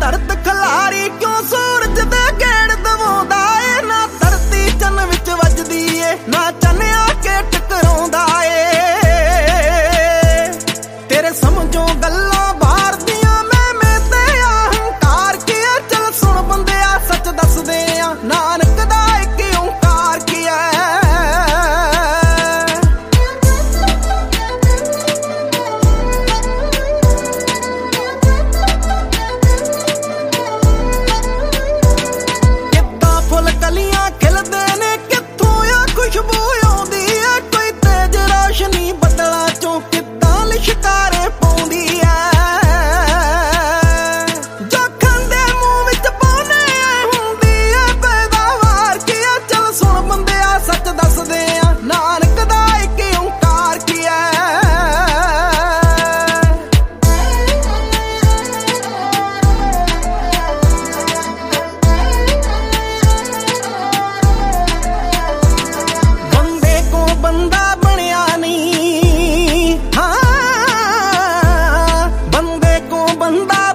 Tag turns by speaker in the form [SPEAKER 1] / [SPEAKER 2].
[SPEAKER 1] ਧਰਤ ਖਲਾਰੀ ਕਿਉਂ ਸੂਰਜ ਦੇ ਗੇੜ ਦਵਾਉਂਦਾ ਏ। ਨਾ ਧਰਤੀ ਚੰਨ ਵਿੱਚ ਵੱਜਦੀ ਏ ਨਾ ਚੰਨ ਆ ਕੇ ਟਕਰਾਉਂਦਾ ਏ। ਤੇਰੇ ਸਮਝੋ ਗੱਲਾਂ ਬਾਹਰ ਦੀਆਂ ਮੈਂ ਤੇ ਅਹੰਕਾਰ ਕੀ ਆ। ਚੱਲ ਸੁਣ ਬੰਦਿਆ ਸੱਚ ਦੱਸਦੇ ਆ ਨਾਨਕ ਦਾ ਇੱਕ ਓਂਕਾਰ ਕੀ ਐ। ਕਲੀਆਂ ਖਿਲਦੇ ਨੇ ਕਿੱਥੋਂ ਆ ਖੁਸ਼ਬੂ ਆਉਂਦੀ ਐ। ਕੋਈ ਤੇਜ ਰੋਸ਼ਨੀ ਬੱਦਲਾਂ ਚੋਂ ਕਿੱਦਾਂ ਲਿਸ਼ਕਾਰੇ ਪਾਉਂਦੀ ਐ। ਜੋ ਖਾਂਦੇ ਮੂੰਹ ਵਿੱਚ ਪਾਉਣੇ ਹੁੰਦੀ ਐ ਪੈਦਾਵਾਰ ਕੀ ਐ। ਚੱਲ ਸੁਣ ਬੰਦਿਆ ਸੱਚ ਦੱਸਦੇ ਆ ਨਾਨਕ ਦਾ ਇੱਕ ਓਂਕਾਰ ਕੀ ਐ। ਬੰਦਾ ਬਣਿਆ ਨਹੀਂ ਹਾਂ ਬੰਦੇ ਕੋ ਬੰਦਾ